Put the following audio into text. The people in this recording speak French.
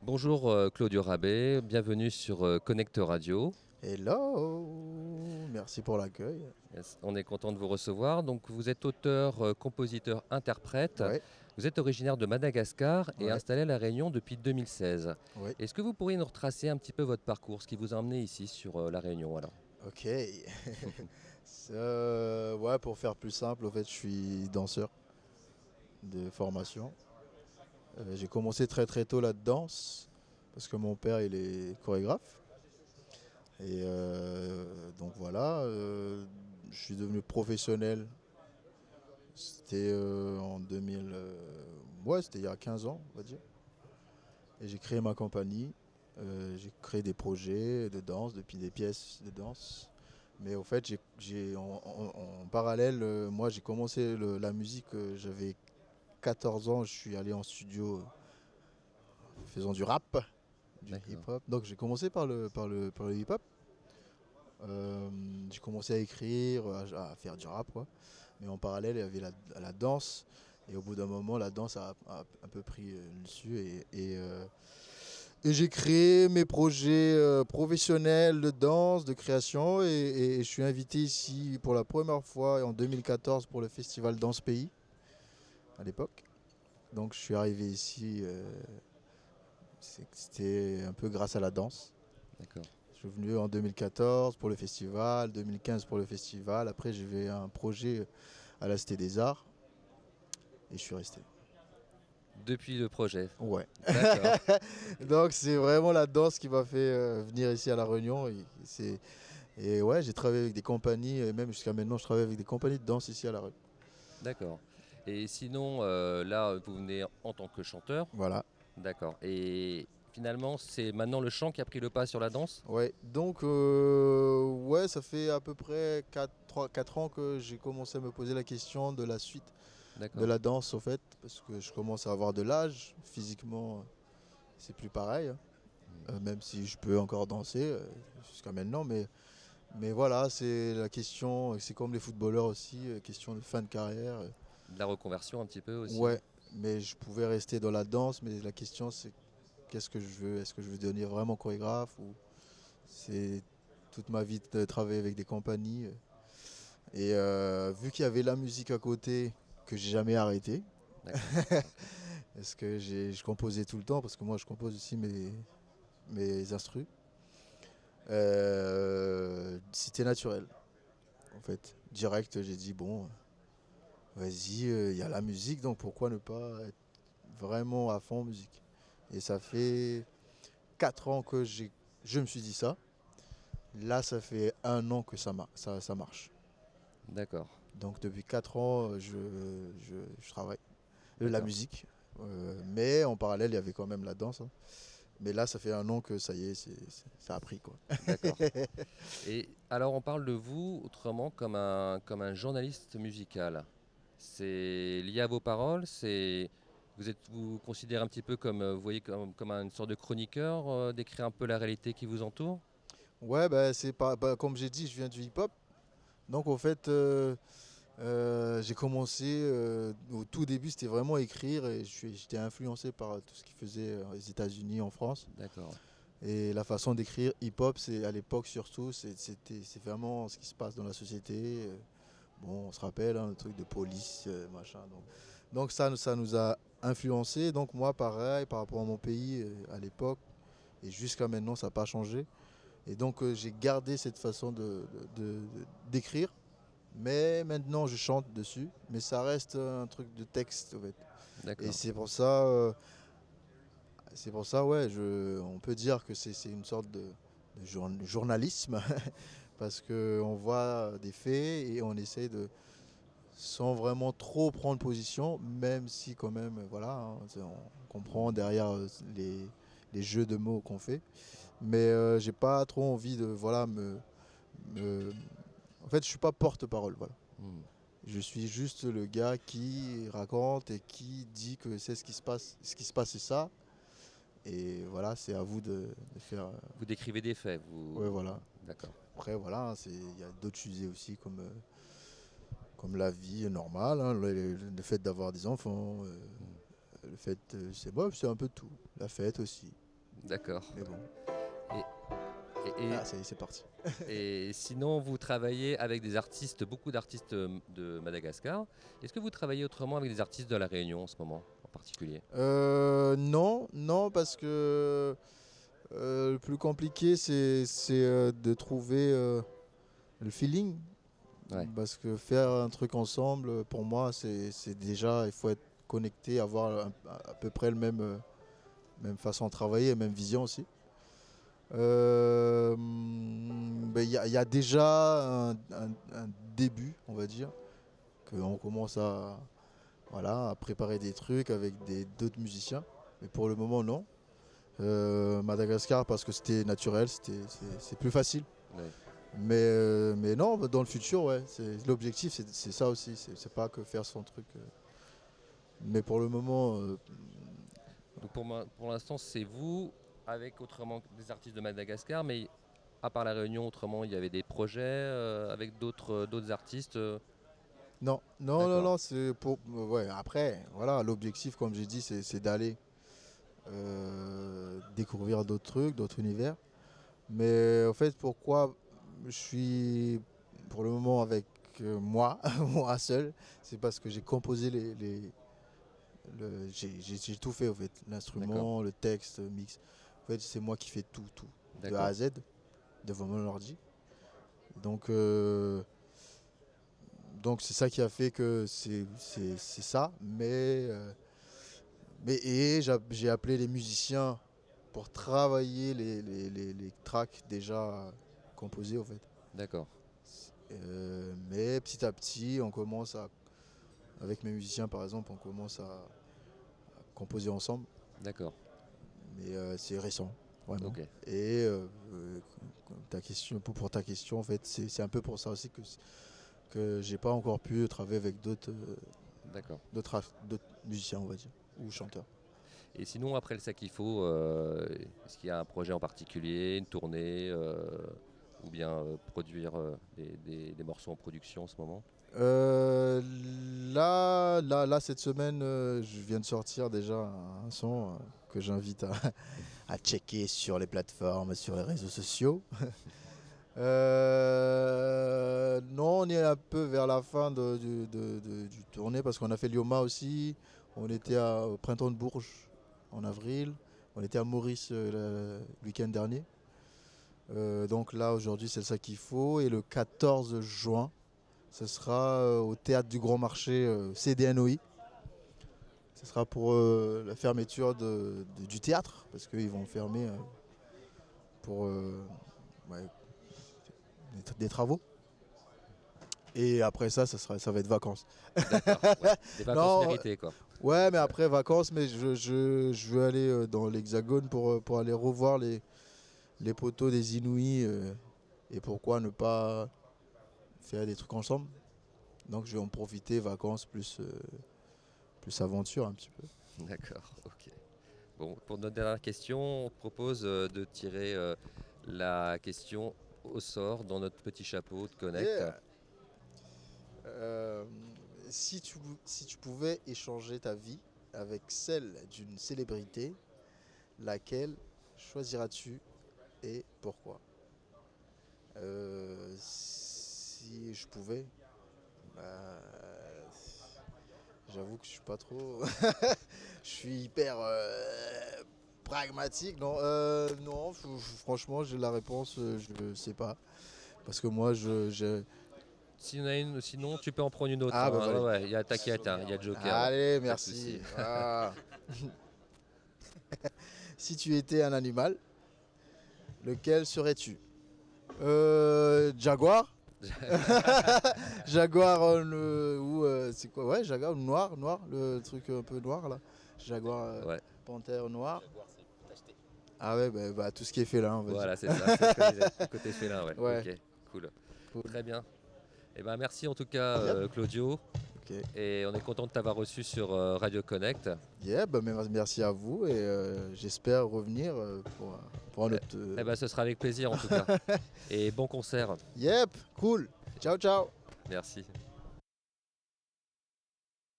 Bonjour Claudio Rabet, bienvenue sur Connect Radio. Hello, merci pour l'accueil. Yes, on est content de vous recevoir. Donc vous êtes auteur, compositeur, interprète. Ouais, Vous êtes originaire de Madagascar et ouais, installé à La Réunion depuis 2016. ouais. Est-ce que vous pourriez nous retracer un petit peu votre parcours, ce qui vous a emmené ici sur La Réunion alors? Ok. Ouais, pour faire plus simple, en fait, je suis danseur de formation. J'ai commencé très très tôt la danse parce que mon père il est chorégraphe. Et donc voilà, je suis devenu professionnel. C'était en 2000, ouais, c'était il y a 15 ans, on va dire. Et j'ai créé ma compagnie. J'ai créé des projets de danse, depuis des pièces de danse. Mais au fait, en parallèle, moi j'ai commencé la musique, j'avais 14 ans, je suis allé en studio faisant du rap, du D'accord. hip-hop. Donc j'ai commencé par le hip-hop. J'ai commencé à écrire, à faire du rap, quoi. Mais en parallèle, il y avait la danse. Et au bout d'un moment, la danse a un peu pris le dessus. Et j'ai créé mes projets professionnels de danse, de création. Et je suis invité ici pour la première fois en 2014 pour le festival Danse Pays, à l'époque. Donc je suis arrivé ici, c'était un peu grâce à la danse. D'accord. Je suis venu en 2014 pour le festival, 2015 pour le festival. Après, j'ai fait un projet à la Cité des Arts et je suis resté. Depuis le projet. Ouais. D'accord. Donc, c'est vraiment la danse qui m'a fait venir ici à La Réunion. Et ouais, j'ai travaillé avec des compagnies, et même jusqu'à maintenant, je travaille avec des compagnies de danse ici à La Réunion. D'accord. Et sinon, là, vous venez en tant que chanteur. Voilà. D'accord. Et finalement, c'est maintenant le chant qui a pris le pas sur la danse? Ouais. Donc, ouais, ça fait à peu près 4 ans que j'ai commencé à me poser la question de la suite de D'accord. la danse, au fait, parce que je commence à avoir de l'âge. Physiquement, c'est plus pareil, hein. Même si je peux encore danser jusqu'à maintenant. Mais voilà, c'est la question, c'est comme les footballeurs aussi, question de fin de carrière. De la reconversion un petit peu aussi. Ouais, mais je pouvais rester dans la danse, mais la question c'est qu'est-ce que je veux? Est-ce que je veux devenir vraiment chorégraphe ou c'est toute ma vie de travailler avec des compagnies. Et vu qu'il y avait la musique à côté que j'ai jamais arrêté, D'accord. parce que je composais tout le temps, parce que moi je compose aussi mes instrus. C'était naturel, en fait. Direct, j'ai dit, bon, vas-y, il y a la musique, donc pourquoi ne pas être vraiment à fond en musique? Et ça fait 4 ans que je me suis dit ça. Là, ça fait 1 an que ça marche. D'accord. Donc depuis 4 ans, je travaille. La D'accord. musique. Mais en parallèle, il y avait quand même la danse, hein. Mais là, ça fait 1 an que ça y est, ça a pris, quoi. D'accord. Et alors, on parle de vous autrement comme un journaliste musical. C'est lié à vos paroles, vous considérez un petit peu comme, vous voyez, comme une sorte de chroniqueur, d'écrire un peu la réalité qui vous entoure? Ouais, bah, c'est pas, bah, comme j'ai dit, je viens du hip-hop. Donc, en fait, j'ai commencé au tout début, c'était vraiment écrire et j'étais influencé par tout ce qu'ils faisaient aux États-Unis, en France. D'accord, Et la façon d'écrire hip-hop, c'est à l'époque surtout, c'est vraiment ce qui se passe dans la société. Bon, on se rappelle, hein, le truc de police, machin. Donc ça nous a influencé. Donc moi, pareil, par rapport à mon pays à l'époque et jusqu'à maintenant, ça n'a pas changé. Et donc j'ai gardé cette façon d'écrire. Mais maintenant, je chante dessus. Mais ça reste un truc de texte, en fait. Et d'accord, c'est pour ça, ouais, on peut dire que c'est une sorte de journalisme. Parce qu'on voit des faits et on essaie de, sans vraiment trop prendre position, même si quand même, voilà, hein, on comprend derrière les jeux de mots qu'on fait. Mais j'ai pas trop envie de, voilà, me- En fait, je suis pas porte-parole, voilà. hmm, Je suis juste le gars qui raconte et qui dit que c'est ce qui se passe. Ce qui se passe, c'est ça. Et voilà, c'est à vous de faire. vous décrivez des faits, Ouais, voilà. d'accord, Après, voilà, hein, il y a d'autres sujets aussi comme la vie normale, hein, fait d'avoir des enfants, hmm, le fait, c'est bon, c'est un peu tout. La fête aussi. D'accord. Mais bon, Et, ah, ça y est, c'est parti. et sinon, vous travaillez avec des artistes, beaucoup d'artistes de Madagascar. Est-ce que vous travaillez autrement avec des artistes de La Réunion en ce moment, en particulier? Non, non, parce que le plus compliqué, c'est de trouver le feeling. Ouais, Parce que faire un truc ensemble, pour moi, c'est déjà, il faut être connecté, avoir à peu près le même façon de travailler, même vision aussi. Il y a déjà un début, on va dire, qu'on commence voilà, à préparer des trucs avec d'autres musiciens. Mais pour le moment, non. Madagascar, parce que c'était naturel, c'est plus facile. ouais. Mais non, dans le futur, ouais, l'objectif, c'est ça aussi. C'est pas que faire son truc. Mais pour le moment, Donc pour l'instant, c'est vous avec autrement des artistes de Madagascar, mais à part La Réunion, autrement, il y avait des projets avec d'autres artistes. non, non, non, D'accord, non, c'est pour. Ouais, après, voilà, l'objectif, comme j'ai dit, c'est d'aller découvrir d'autres trucs, d'autres univers. Mais en fait, pourquoi je suis pour le moment avec moi, moi seul, c'est parce que j'ai composé j'ai tout fait en fait. d'accord, L'instrument, le texte, le mix. En fait, c'est moi qui fais tout, de A d'accord, à Z, devant mon ordi. Donc, euh, donc c'est ça qui a fait que c'est ça. J'ai appelé les musiciens pour travailler les tracks déjà composés en fait. d'accord, Mais petit à petit, avec mes musiciens par exemple, on commence à composer ensemble. d'accord. Mais c'est récent, vraiment. Ok, Et pour ta question, en fait, c'est un peu pour ça aussi que j'ai pas encore pu travailler avec d'accord. d'autres musiciens, on va dire, ou chanteurs. Et sinon, après le Sakifo, est-ce qu'il y a un projet en particulier, une tournée, ou bien produire des morceaux en production en ce moment? Euh, là, cette semaine, je viens de sortir déjà un son que j'invite à checker sur les plateformes, sur les réseaux sociaux. Non, on est un peu vers la fin du tournée parce qu'on a fait Lioma aussi. On D'accord. était au Printemps de Bourges en avril. On était à Maurice le week-end dernier. Donc là, aujourd'hui, c'est ça qu'il faut. Et le 14 juin, ce sera au théâtre du Grand Marché CDNOI. Ce sera pour la fermeture du théâtre parce qu'ils vont fermer pour ouais, des travaux. Et après ça, ça va être vacances. D'accord, ouais. Des vacances Non, méritées, quoi. ouais, mais après vacances, mais je veux aller dans l'Hexagone pour aller revoir les poteaux des Inouïs et pourquoi ne pas faire des trucs ensemble. Donc je vais en profiter, vacances plus aventure un petit peu. D'accord, ok. Bon, pour notre dernière question, on propose de tirer la question au sort dans notre petit chapeau de Connect. Yeah. Euh, si tu pouvais échanger ta vie avec celle d'une célébrité, laquelle choisiras-tu et pourquoi? Si je pouvais, bah, j'avoue que je suis pas trop. Je suis hyper pragmatique. Non, non, franchement, j'ai la réponse, je sais pas. Parce que moi, Si on a une, sinon, tu peux en prendre une autre, Ah, bah hein. Ouais, vas-y. ouais, il y a t'inquiète, hein, il y a Joker là. Allez, Pas de souci. merci. Ah. Si tu étais un animal, lequel serais-tu? Jaguar? Jaguar ou c'est quoi? Ouais, jaguar noir, noir, le truc un peu noir là. Jaguar, Ouais, panthère noir. Ah ouais, bah, tout ce qui est félin, on va dire. voilà, c'est ça, c'est ce que je disais. Le côté félin, ouais. Ouais, Ok, cool. cool. Très bien. Eh ben, merci en tout cas, Yep. Claudio. Ok. Et on est content de t'avoir reçu sur Radio Connect. Yeah, bah, merci à vous et j'espère revenir pour un Eh autre. eh ben, ce sera avec plaisir en tout cas. Et bon concert. Yep, cool. Ciao, ciao. Merci.